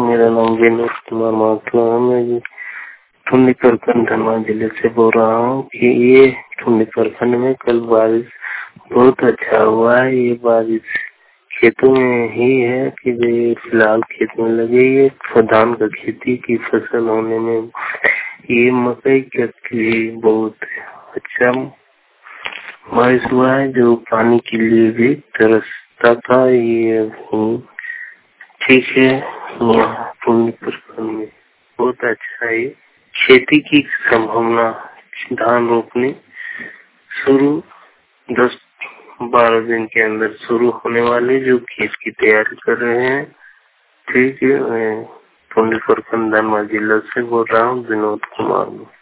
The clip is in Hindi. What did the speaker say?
मेरा नाम विनोद कुमार माथुर है। मैं ठुंडी प्रखंड धनबाद जिले से बोल रहा हूँ कि ये ठुंडी प्रखंड में कल बारिश बहुत अच्छा हुआ है। ये बारिश खेतों में ही है कि फिलहाल खेत में लगे। ये धान का खेती की फसल होने में, ये मकई का भी बहुत अच्छा बारिश हुआ है, जो पानी के लिए भी तरसता था। ये ठीक है। यहाँ ठुंडी प्रखंड में बहुत अच्छा है। खेती की संभावना, धान रोपने शुरू 10-12 दिन के अंदर शुरू होने वाले, जो खेत की तैयारी कर रहे हैं। ठीक है। मैं ठुंडी प्रखंड धनबाद जिला से बोल रहा हूँ, विनोद कुमार।